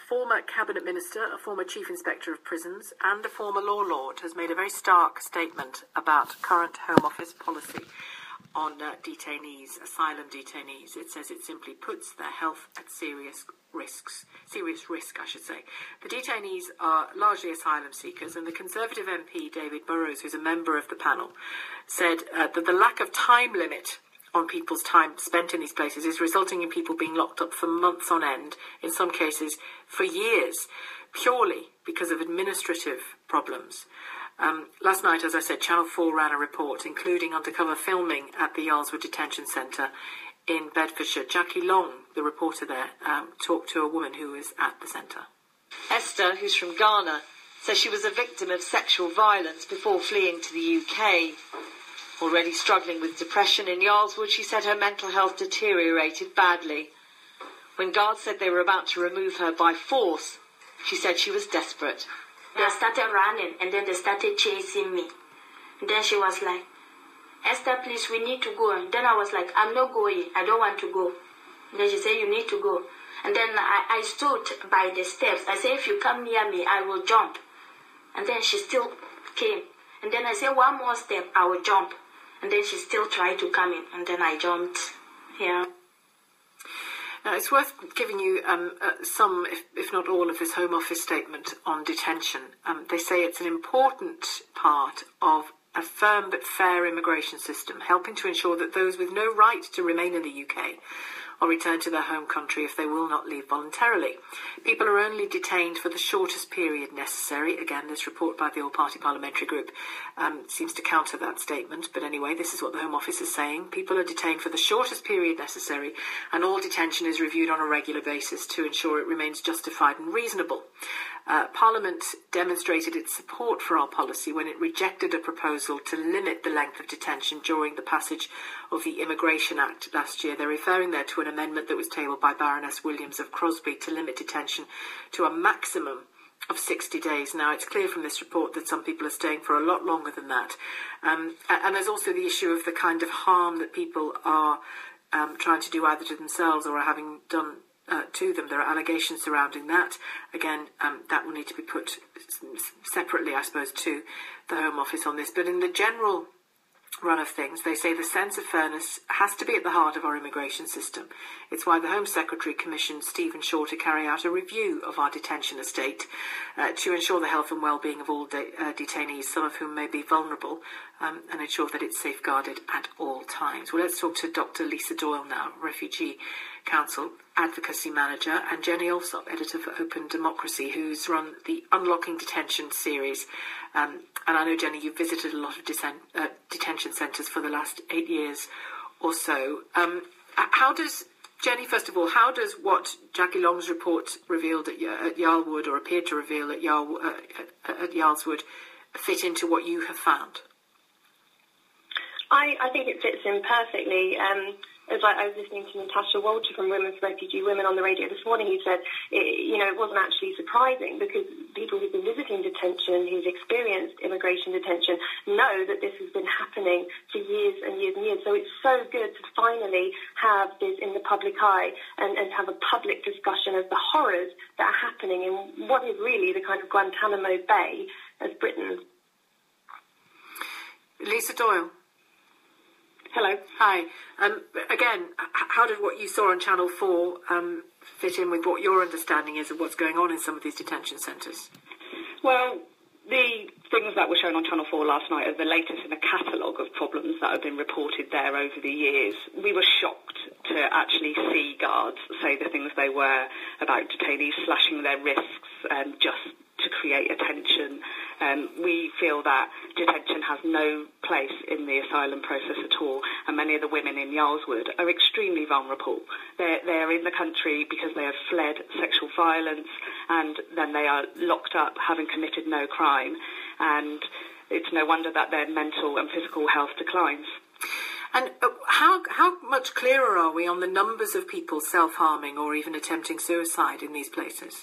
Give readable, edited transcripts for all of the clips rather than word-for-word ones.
former cabinet minister, a former chief inspector of prisons, and a former law lord has made a very stark statement about current Home Office policy on detainees, asylum detainees. It says it simply puts their health at serious risk, I should say. The detainees are largely asylum seekers, and the Conservative MP, David Burrows, who's a member of the panel, said that the lack of time limit on people's time spent in these places is resulting in people being locked up for months on end, in some cases for years, purely because of administrative problems. Last night, as I said, Channel 4 ran a report including undercover filming at the Yarlswood Detention Centre in Bedfordshire. Jackie Long, the reporter there, talked to a woman who was at the centre. Esther, who's from Ghana, says she was a victim of sexual violence before fleeing to the UK. Already struggling with depression in Yarlswood, she said her mental health deteriorated badly. When guards said they were about to remove her by force, she said she was desperate. They started running and then they started chasing me. And then she was like, Esther, please, we need to go. And then I was like, I'm not going. I don't want to go. And then she said, you need to go. And then I stood by the steps. I said, if you come near me, I will jump. And then she still came. And then I said, one more step, I will jump. And then she still tried to come in, and then I jumped. Yeah. Now, it's worth giving you some, if not all, of this Home Office statement on detention. They say it's an important part of a firm but fair immigration system, helping to ensure that those with no right to remain in the UK or return to their home country if they will not leave voluntarily. People are only detained for the shortest period necessary. Again, this report by the All-Party Parliamentary Group seems to counter that statement. But anyway, this is what the Home Office is saying. People are detained for the shortest period necessary, and all detention is reviewed on a regular basis to ensure it remains justified and reasonable. Parliament demonstrated its support for our policy when it rejected a proposal to limit the length of detention during the passage of the Immigration Act last year. They're referring there to an amendment that was tabled by Baroness Williams of Crosby to limit detention to a maximum of 60 days. Now, it's clear from this report that some people are staying for a lot longer than that. And there's also the issue of the kind of harm that people are trying to do either to themselves or are having done to them. There are allegations surrounding that. Again, that will need to be put separately, I suppose, to the Home Office on this. But in the general run of things, they say the sense of fairness has to be at the heart of our immigration system. It's why the Home Secretary commissioned Stephen Shaw to carry out a review of our detention estate to ensure the health and well-being of all detainees, some of whom may be vulnerable, and ensure that it's safeguarded at all times. Well, let's talk to Dr. Lisa Doyle now, Refugee Council Advocacy Manager, and Jenny Alsop, Editor for Open Democracy, who's run the Unlocking Detention series. And I know, Jenny, you've visited a lot of detention centres for the last 8 years or so. How does, Jenny, first of all, how does what Jackie Long's report revealed at Yarlwood, or appeared to reveal at Yarlswood, fit into what you have found? I think it fits in perfectly. As I was listening to Natasha Walter from Women for Refugee Women on the radio this morning, he said, it wasn't actually surprising because people who've been visiting detention, who've experienced immigration detention, know that this has been happening for years and years and years. So it's so good to finally have this in the public eye and have a public discussion of the horrors that are happening in what is really the kind of Guantanamo Bay of Britain. Lisa Doyle. Hello. Hi. Again, how did what you saw on Channel 4 fit in with what your understanding is of what's going on in some of these detention centres? Well, the things that were shown on Channel 4 last night are the latest in a catalogue of problems that have been reported there over the years. We were shocked to actually see guards say the things they were about detainees slashing their wrists just to create attention. We feel that detention has no place in the asylum process at all, and many of the women in Yarlswood are extremely vulnerable. They're in the country because they have fled sexual violence, and then they are locked up having committed no crime, and it's no wonder that their mental and physical health declines. And how much clearer are we on the numbers of people self-harming or even attempting suicide in these places?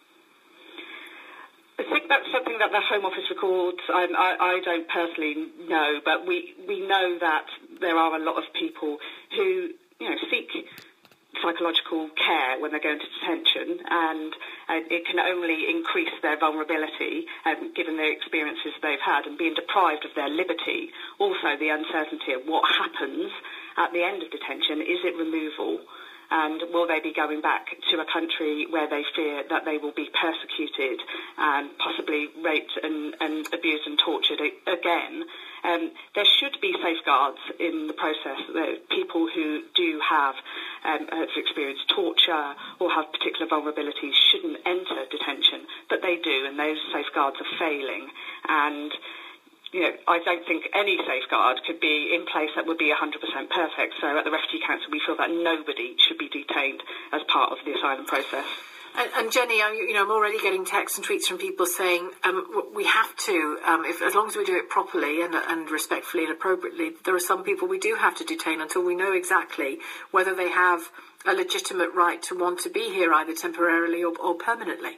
I think that's something that the Home Office records. I don't personally know, but we know that there are a lot of people who seek psychological care when they go into detention, and it can only increase their vulnerability given the experiences they've had and being deprived of their liberty. Also, the uncertainty of what happens at the end of detention. Is it removal? And will they be going back to a country where they fear that they will be persecuted and possibly raped and abused and tortured again? There should be safeguards in the process. People who do have experienced torture or have particular vulnerabilities shouldn't enter detention, but they do, and those safeguards are failing. And I don't think any safeguard could be in place that would be 100% perfect. So at the Refugee Council, we feel that nobody should be detained as part of the asylum process. And Jenny, I'm already getting texts and tweets from people saying we have to, as long as we do it properly and respectfully and appropriately, there are some people we do have to detain until we know exactly whether they have a legitimate right to want to be here either temporarily or permanently.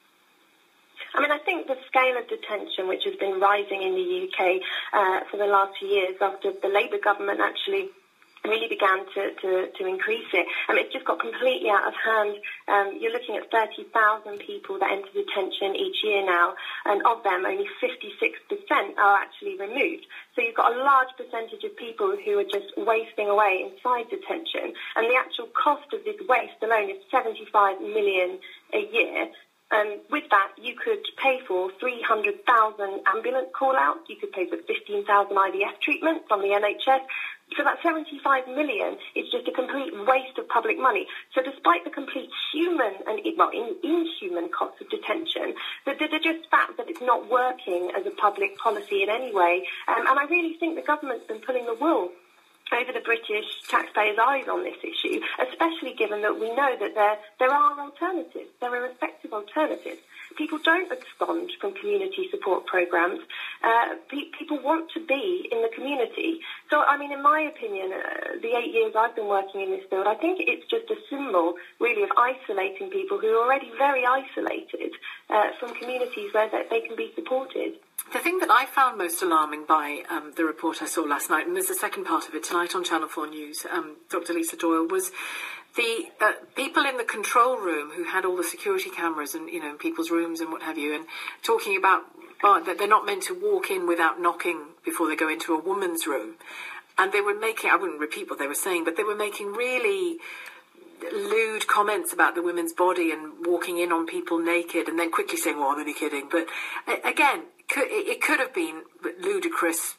I mean, I think the scale of detention, which has been rising in the UK for the last few years after the Labour government actually really began to increase it, it's just got completely out of hand. You're looking at 30,000 people that enter detention each year now, and of them, only 56% are actually removed. So you've got a large percentage of people who are just wasting away inside detention, and the actual cost of this waste alone is 75 million a year. With that, you could pay for 300,000 ambulance call-outs, you could pay for 15,000 IVF treatments from the NHS. So that 75 million is just a complete waste of public money. So despite the complete human and inhuman costs of detention, the just fact that it's not working as a public policy in any way, and I really think the government's been pulling the wool over the British taxpayers' eyes on this issue, especially given that we know that there are alternatives. There are effective alternatives. People don't abscond from community support programmes. People want to be in the community. So, I mean, in my opinion, the 8 years I've been working in this field, I think it's just a symbol, really, of isolating people who are already very isolated from communities where they can be supported. The thing that I found most alarming by the report I saw last night, and there's a second part of it tonight on Channel 4 News, Dr. Lisa Doyle, was the people in the control room who had all the security cameras and, in people's rooms and what have you, and talking about that they're not meant to walk in without knocking before they go into a woman's room. And they were making, I wouldn't repeat what they were saying, but they were making really lewd comments about the women's body and walking in on people naked and then quickly saying, I'm only kidding. But again, it could have been ludicrous,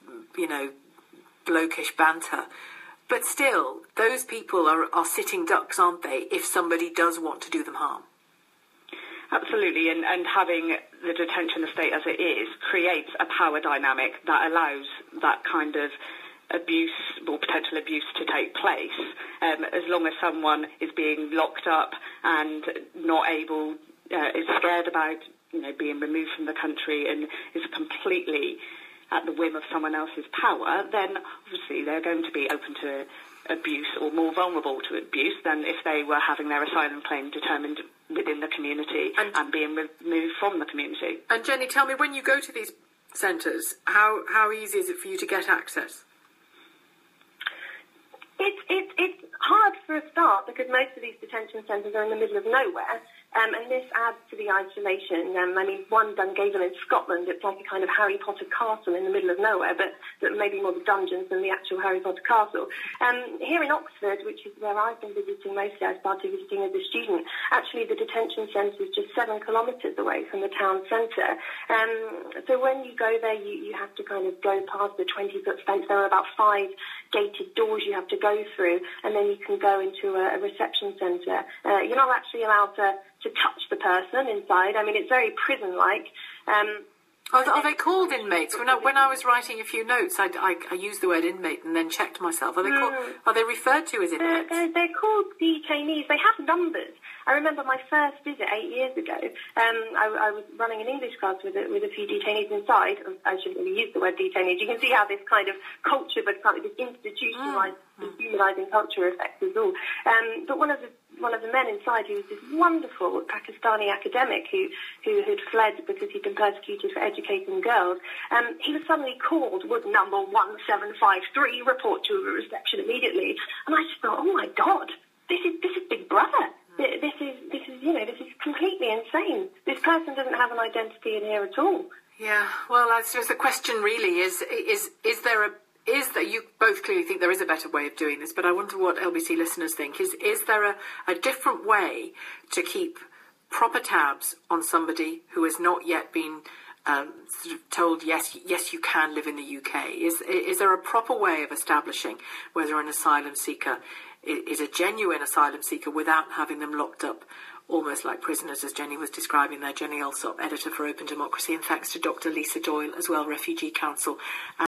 blokish banter. But still, those people are sitting ducks, aren't they, if somebody does want to do them harm? Absolutely, and having the detention estate as it is creates a power dynamic that allows that kind of abuse or potential abuse to take place. As long as someone is being locked up and not able, is scared about being removed from the country and is completely at the whim of someone else's power, then obviously they're going to be open to abuse or more vulnerable to abuse than if they were having their asylum claim determined within the community and being removed from the community. And Jenny, tell me, when you go to these centres, how easy is it for you to get access? It's hard for a start because most of these detention centres are in the middle of nowhere. And this adds to the isolation. One Dungavel in Scotland, it's like a kind of Harry Potter castle in the middle of nowhere, but maybe more the dungeons than the actual Harry Potter castle. Here in Oxford, which is where I've been visiting mostly, I started visiting as a student, actually the detention centre is just 7 kilometres away from the town centre. So when you go there, you have to kind of go past the 20-foot fence. There are about 5 gated doors you have to go through, and then you can go into a reception centre. You're not actually allowed to touch the person inside. It's very prison-like. Are they called inmates? When I was writing a few notes, I used the word inmate and then checked myself. Are they referred to as inmates? They're called detainees. They have numbers. I remember my first visit 8 years ago. I was running an English class with a few detainees inside. I shouldn't really use the word detainees. You can see how this kind of culture, but kind of this institutionalised, dehumanising culture affects us all. But one of the men inside, who was this wonderful Pakistani academic who had fled because he'd been persecuted for educating girls, he was suddenly called, would number 1753 report to a reception immediately. And I just thought, oh my God, this is Big Brother. This is completely insane. This person doesn't have an identity in here at all. Yeah, well, I suppose the question really is there you both clearly think there is a better way of doing this, but I wonder what LBC listeners think. Is there a different way to keep proper tabs on somebody who has not yet been sort of told, yes, you can live in the UK? Is there a proper way of establishing whether an asylum seeker is a genuine asylum seeker without having them locked up almost like prisoners, as Jenny was describing there? Jenny Allsop, editor for Open Democracy, and thanks to Dr. Lisa Doyle as well, Refugee Council.